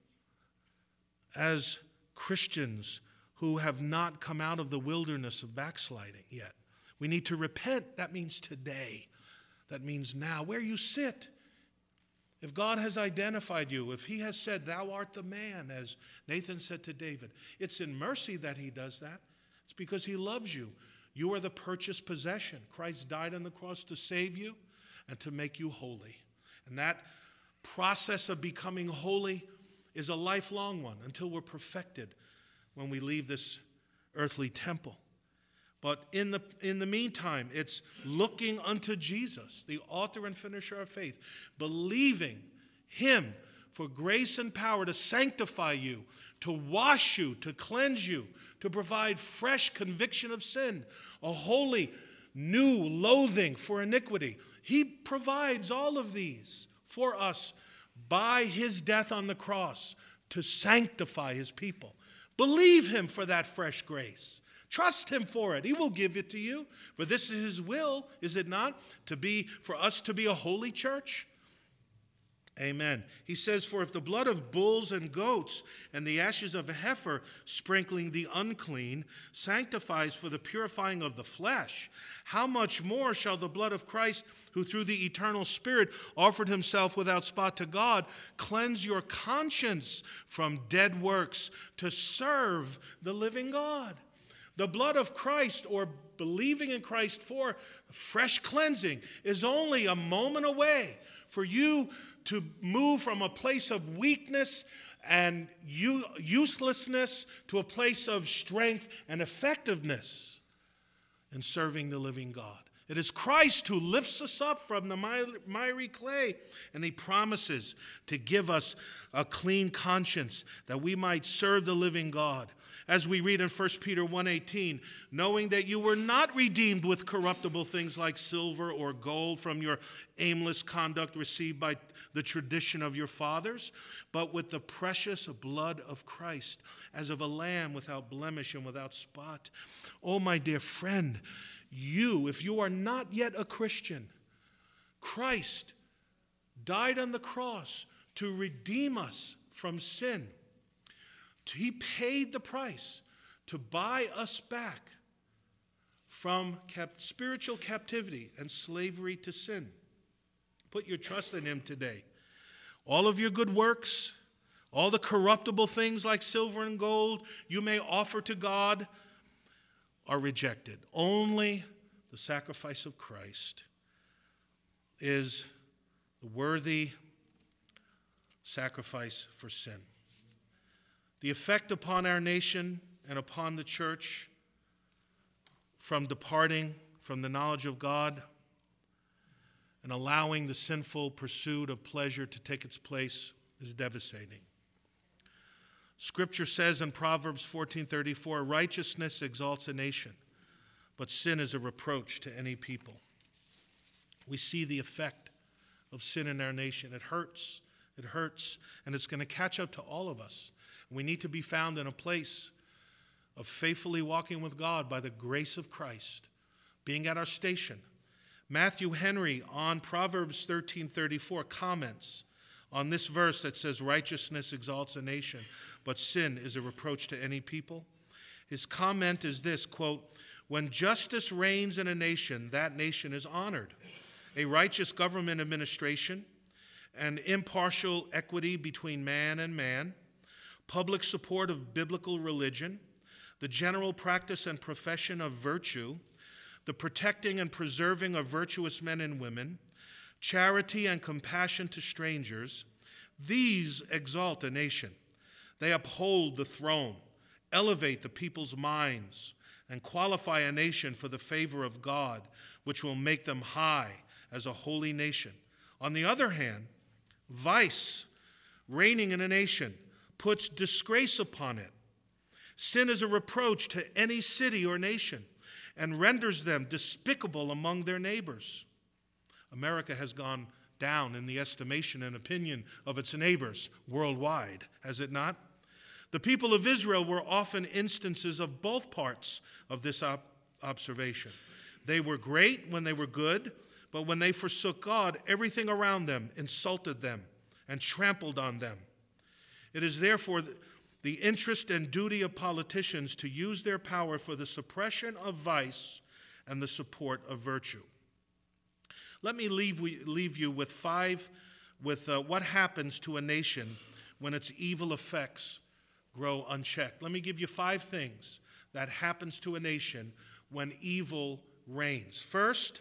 as Christians who have not come out of the wilderness of backsliding yet. We need to repent. That means today. That means now, where you sit. If God has identified you, if he has said, thou art the man, as Nathan said to David, it's in mercy that he does that. It's because he loves you. You are the purchased possession. Christ died on the cross to save you and to make you holy. And that process of becoming holy is a lifelong one until we're perfected when we leave this earthly temple. But in the meantime, it's looking unto Jesus, the author and finisher of faith, believing him for grace and power to sanctify you, to wash you, to cleanse you, to provide fresh conviction of sin, a holy new loathing for iniquity. He provides all of these for us by his death on the cross to sanctify his people. Believe him for that fresh grace. Trust him for it. He will give it to you. For this is his will, is it not? For us to be a holy church. Amen. He says, for if the blood of bulls and goats and the ashes of a heifer sprinkling the unclean sanctifies for the purifying of the flesh, how much more shall the blood of Christ, who through the eternal Spirit offered himself without spot to God, cleanse your conscience from dead works to serve the living God? The blood of Christ, or believing in Christ for fresh cleansing, is only a moment away for you to move from a place of weakness and uselessness to a place of strength and effectiveness in serving the living God. It is Christ who lifts us up from the miry clay, and he promises to give us a clean conscience that we might serve the living God. As we read in 1 Peter 1:18, knowing that you were not redeemed with corruptible things like silver or gold from your aimless conduct received by the tradition of your fathers, but with the precious blood of Christ, as of a lamb without blemish and without spot. Oh, my dear friend, if you are not yet a Christian, Christ died on the cross to redeem us from sin. He paid the price to buy us back from spiritual captivity and slavery to sin. Put your trust in him today. All of your good works, all the corruptible things like silver and gold you may offer to God, are rejected. Only the sacrifice of Christ is the worthy sacrifice for sin. The effect upon our nation and upon the church from departing from the knowledge of God and allowing the sinful pursuit of pleasure to take its place is devastating. Scripture says in Proverbs 14:34, righteousness exalts a nation, but sin is a reproach to any people. We see the effect of sin in our nation. It hurts, and it's going to catch up to all of us. We need to be found in a place of faithfully walking with God by the grace of Christ, being at our station. Matthew Henry on Proverbs 13:34 comments on this verse that says, righteousness exalts a nation, but sin is a reproach to any people. His comment is this, quote, when justice reigns in a nation, that nation is honored. A righteous government administration, and impartial equity between man and man, public support of biblical religion, the general practice and profession of virtue, the protecting and preserving of virtuous men and women, charity and compassion to strangers, these exalt a nation. They uphold the throne, elevate the people's minds, and qualify a nation for the favor of God, which will make them high as a holy nation. On the other hand, vice, reigning in a nation, puts disgrace upon it. Sin is a reproach to any city or nation and renders them despicable among their neighbors. America has gone down in the estimation and opinion of its neighbors worldwide, has it not? The people of Israel were often instances of both parts of this observation. They were great when they were good, but when they forsook God, everything around them insulted them and trampled on them. It is therefore the interest and duty of politicians to use their power for the suppression of vice and the support of virtue. Let me leave you with what happens to a nation when its evil effects grow unchecked. Let me give you 5 things that happens to a nation when evil reigns. First,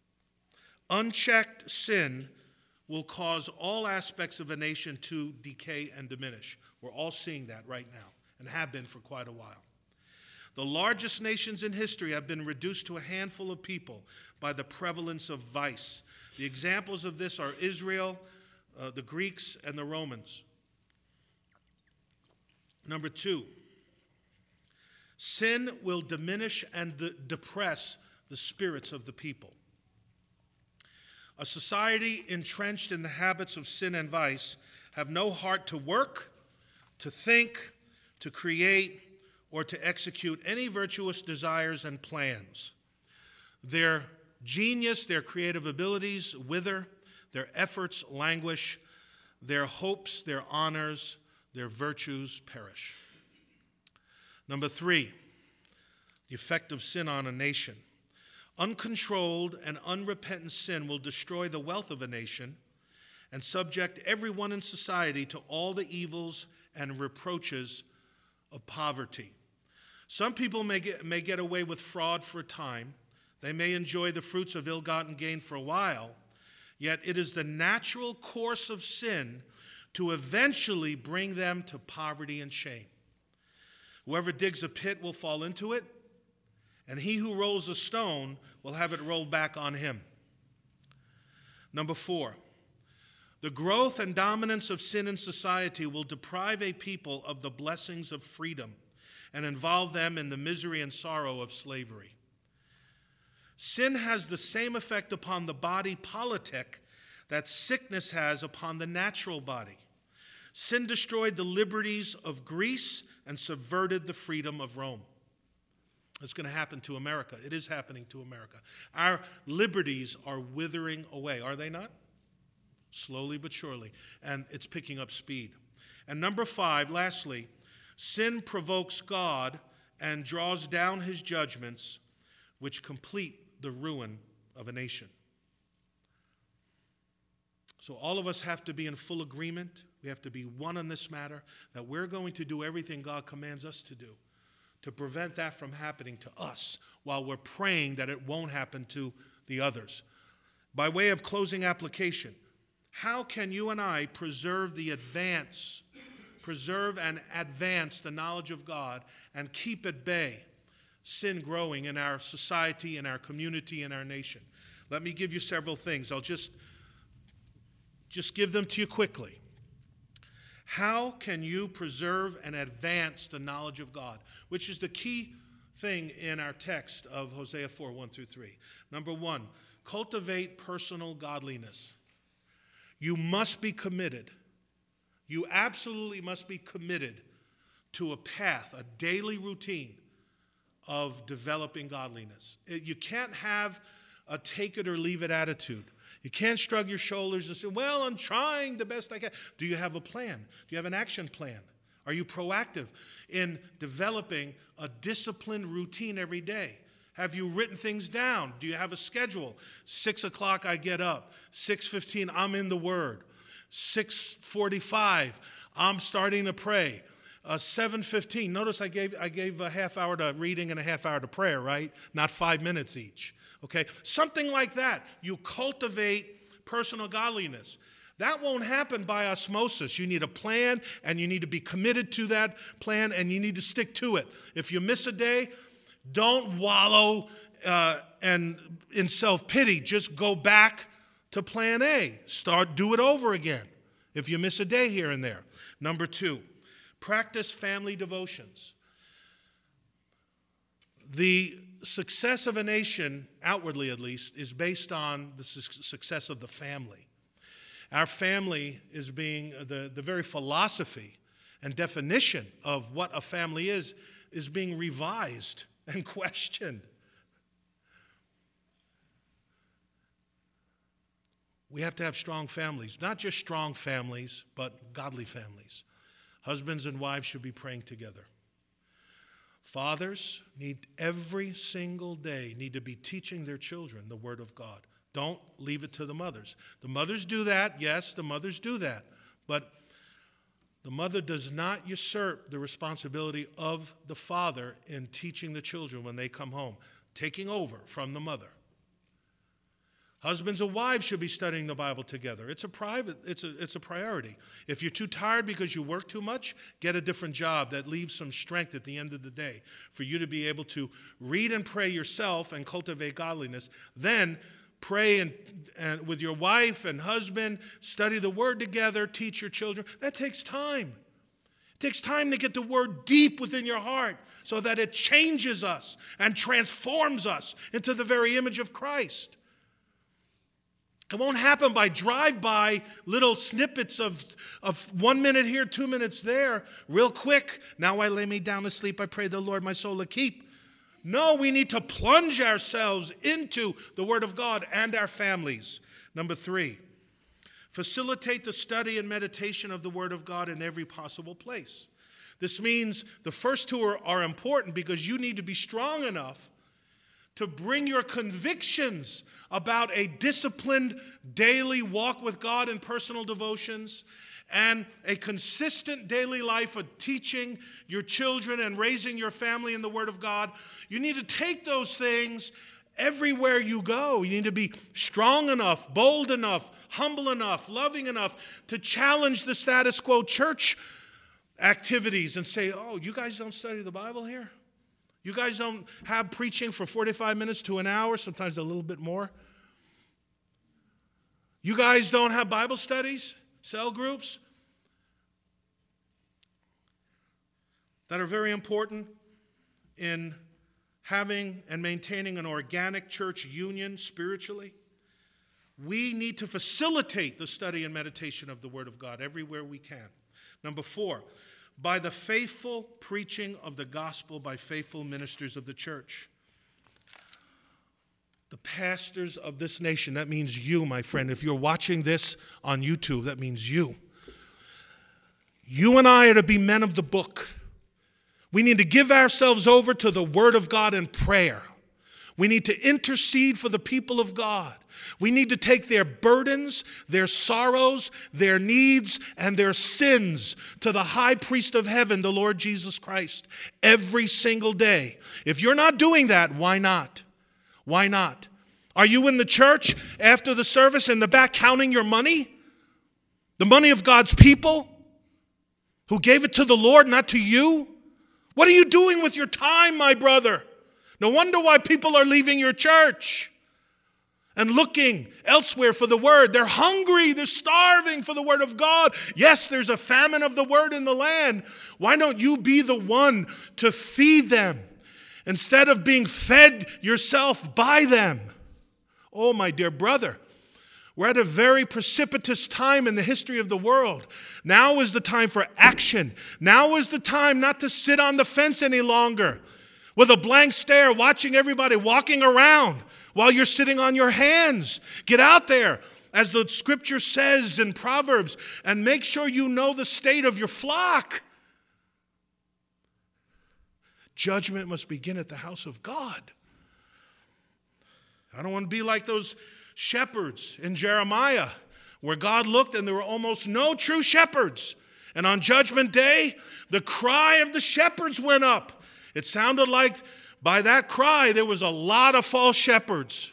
unchecked sin will cause all aspects of a nation to decay and diminish. We're all seeing that right now and have been for quite a while. The largest nations in history have been reduced to a handful of people by the prevalence of vice. The examples of this are Israel, the Greeks, and the Romans. Number 2, sin will diminish and depress the spirits of the people. A society entrenched in the habits of sin and vice have no heart to work, to think, to create, or to execute any virtuous desires and plans. Their genius, their creative abilities wither, their efforts languish, their hopes, their honors, their virtues perish. Number 3, the effect of sin on a nation. Uncontrolled and unrepentant sin will destroy the wealth of a nation and subject everyone in society to all the evils and reproaches of poverty. Some people may get away with fraud for a time. They may enjoy the fruits of ill-gotten gain for a while, yet it is the natural course of sin to eventually bring them to poverty and shame. Whoever digs a pit will fall into it, and he who rolls a stone will have it rolled back on him. Number 4, the growth and dominance of sin in society will deprive a people of the blessings of freedom and involve them in the misery and sorrow of slavery. Sin has the same effect upon the body politic that sickness has upon the natural body. Sin destroyed the liberties of Greece and subverted the freedom of Rome. It's going to happen to America. It is happening to America. Our liberties are withering away, are they not? Slowly but surely. And it's picking up speed. And number 5, lastly, sin provokes God and draws down his judgments, which complete the ruin of a nation. So all of us have to be in full agreement. We have to be one on this matter, that we're going to do everything God commands us to do to prevent that from happening to us while we're praying that it won't happen to the others. By way of closing application, how can you and I preserve and advance the knowledge of God and keep at bay sin growing in our society, in our community, in our nation? Let me give you several things. I'll just give them to you quickly. How can you preserve and advance the knowledge of God? Which is the key thing in our text of Hosea 4, 1 through 3. Number one, cultivate personal godliness. You must be committed. You absolutely must be committed to a path, a daily routine of developing godliness. You can't have a take it or leave it attitude. You can't shrug your shoulders and say, well, I'm trying the best I can. Do you have a plan? Do you have an action plan? Are you proactive in developing a disciplined routine every day? Have you written things down? Do you have a schedule? 6 o'clock I get up. 6:15 I'm in the Word. 6:45 I'm starting to pray. 7:15. Notice I gave a half hour to reading and a half hour to prayer, right? Not 5 minutes each. Okay, something like that. You cultivate personal godliness. That won't happen by osmosis. You need a plan, and you need to be committed to that plan, and you need to stick to it. If you miss a day, don't wallow and in self-pity. Just go back to plan A. Do it over again if you miss a day here and there. Number two, practice family devotions. The success of a nation, outwardly at least, is based on the success of the family. Our family is being, the very philosophy and definition of what a family is being revised and questioned. We have to have strong families, not just strong families, but godly families. Husbands and wives should be praying together. Fathers need every single day to be teaching their children the Word of God. Don't leave it to the mothers. The mothers do that. Yes, the mothers do that. But the mother does not usurp the responsibility of the father in teaching the children when they come home, taking over from the mother. Husbands and wives should be studying the Bible together. It's a priority. If you're too tired because you work too much, get a different job that leaves some strength at the end of the day for you to be able to read and pray yourself and cultivate godliness. Then pray and with your wife and husband, study the Word together, teach your children. That takes time. It takes time to get the Word deep within your heart so that it changes us and transforms us into the very image of Christ. It won't happen by drive-by little snippets of 1 minute here, 2 minutes there, real quick. Now I lay me down to sleep. I pray the Lord my soul to keep. No, we need to plunge ourselves into the Word of God and our families. Number three, facilitate the study and meditation of the Word of God in every possible place. This means the first two are important because you need to be strong enough to bring your convictions about a disciplined daily walk with God in personal devotions and a consistent daily life of teaching your children and raising your family in the Word of God. You need to take those things everywhere you go. You need to be strong enough, bold enough, humble enough, loving enough to challenge the status quo church activities and say, oh, you guys don't study the Bible here? You guys don't have preaching for 45 minutes to an hour, sometimes a little bit more? You guys don't have Bible studies, cell groups that are very important in having and maintaining an organic church union spiritually? We need to facilitate the study and meditation of the Word of God everywhere we can. Number four, by the faithful preaching of the gospel by faithful ministers of the church. The pastors of this nation, that means you, my friend. If you're watching this on YouTube, that means you. You and I are to be men of the book. We need to give ourselves over to the Word of God in prayer. We need to intercede for the people of God. We need to take their burdens, their sorrows, their needs, and their sins to the high priest of heaven, the Lord Jesus Christ, every single day. If you're not doing that, why not? Why not? Are you in the church after the service in the back counting your money? The money of God's people who gave it to the Lord, not to you? What are you doing with your time, my brother? No wonder why people are leaving your church and looking elsewhere for the word. They're hungry. They're starving for the word of God. Yes, there's a famine of the word in the land. Why don't you be the one to feed them instead of being fed yourself by them? Oh, my dear brother, we're at a very precipitous time in the history of the world. Now is the time for action. Now is the time not to sit on the fence any longer with a blank stare, watching everybody walking around while you're sitting on your hands. Get out there, as the scripture says in Proverbs, and make sure you know the state of your flock. Judgment must begin at the house of God. I don't want to be like those shepherds in Jeremiah, where God looked and there were almost no true shepherds. And on Judgment Day, the cry of the shepherds went up. It sounded like by that cry there was a lot of false shepherds.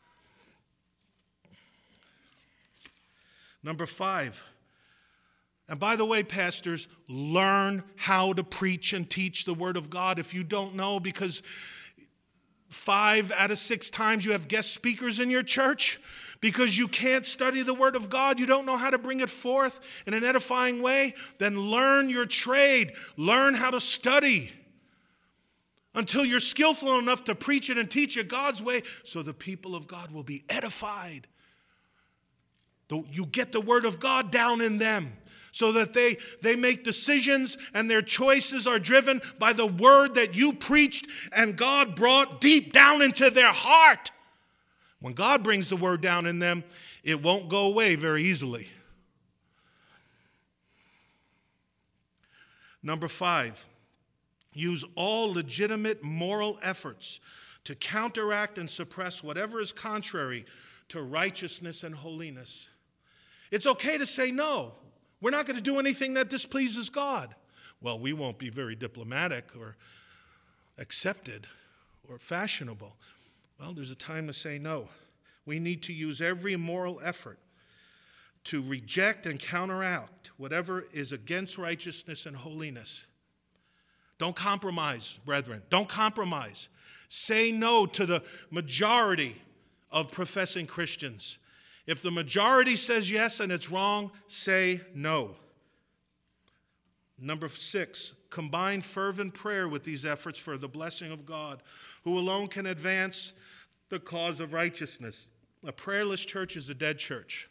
Number 5. And by the way, pastors, learn how to preach and teach the Word of God if you don't know, because 5 out of 6 times you have guest speakers in your church because you can't study the Word of God. You don't know how to bring it forth in an edifying way. Then learn your trade. Learn how to study until you're skillful enough to preach it and teach it God's way, so the people of God will be edified. You get the Word of God down in them so that they make decisions and their choices are driven by the Word that you preached and God brought deep down into their heart. When God brings the Word down in them, it won't go away very easily. Number 5. Use all legitimate moral efforts to counteract and suppress whatever is contrary to righteousness and holiness. It's okay to say no. We're not going to do anything that displeases God. Well, we won't be very diplomatic or accepted or fashionable. Well, there's a time to say no. We need to use every moral effort to reject and counteract whatever is against righteousness and holiness. Don't compromise, brethren. Don't compromise. Say no to the majority of professing Christians. If the majority says yes and it's wrong, say no. Number 6, combine fervent prayer with these efforts for the blessing of God, who alone can advance the cause of righteousness. A prayerless church is a dead church.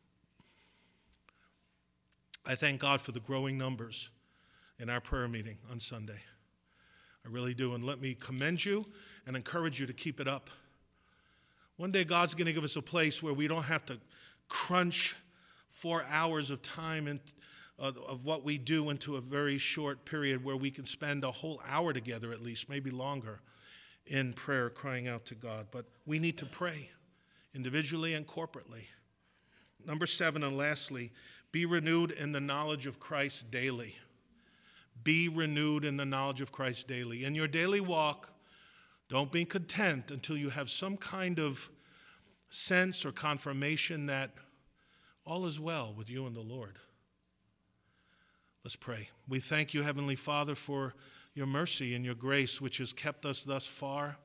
I thank God for the growing numbers in our prayer meeting on Sunday. I really do. And let me commend you and encourage you to keep it up. One day God's going to give us a place where we don't have to crunch 4 hours of time of what we do into a very short period where we can spend a whole hour together at least, maybe longer, in prayer, crying out to God. But we need to pray individually and corporately. Number 7, and lastly, be renewed in the knowledge of Christ daily. Be renewed in the knowledge of Christ daily. In your daily walk, don't be content until you have some kind of sense or confirmation that all is well with you and the Lord. Let's pray. We thank you, Heavenly Father, for your mercy and your grace, which has kept us thus far.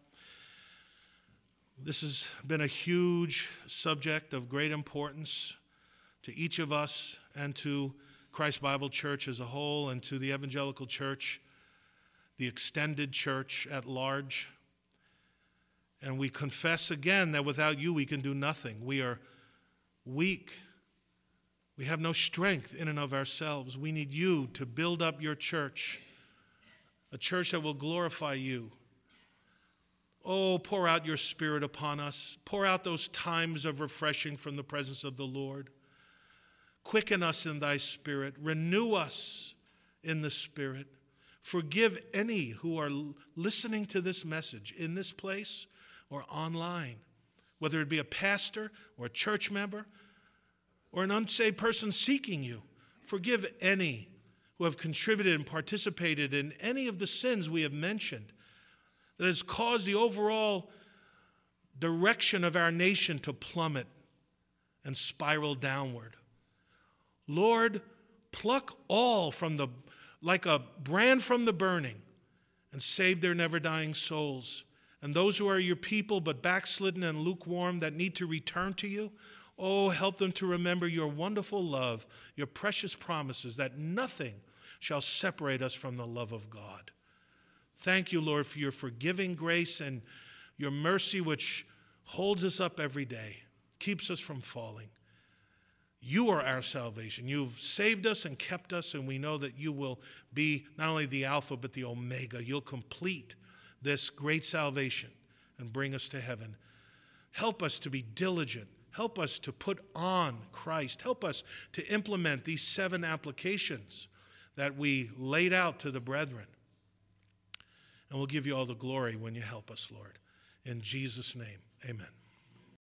This has been a huge subject of great importance to each of us and to Christ Bible Church as a whole and to the evangelical church, the extended church at large. And we confess again that without you we can do nothing. We are weak. We have no strength in and of ourselves. We need you to build up your church, a church that will glorify you. Oh, pour out your Spirit upon us. Pour out those times of refreshing from the presence of the Lord. Quicken us in thy Spirit. Renew us in the Spirit. Forgive any who are listening to this message in this place or online, whether it be a pastor or a church member or an unsaved person seeking you. Forgive any who have contributed and participated in any of the sins we have mentioned that has caused the overall direction of our nation to plummet and spiral downward. Lord, pluck all like a brand from the burning, and save their never-dying souls. And those who are your people but backslidden and lukewarm that need to return to you, oh, help them to remember your wonderful love, your precious promises, that nothing shall separate us from the love of God. Thank you, Lord, for your forgiving grace and your mercy, which holds us up every day, keeps us from falling. You are our salvation. You've saved us and kept us, and we know that you will be not only the Alpha, but the Omega. You'll complete this great salvation and bring us to heaven. Help us to be diligent. Help us to put on Christ. Help us to implement these 7 applications that we laid out to the brethren. And we'll give you all the glory when you help us, Lord. In Jesus' name, amen.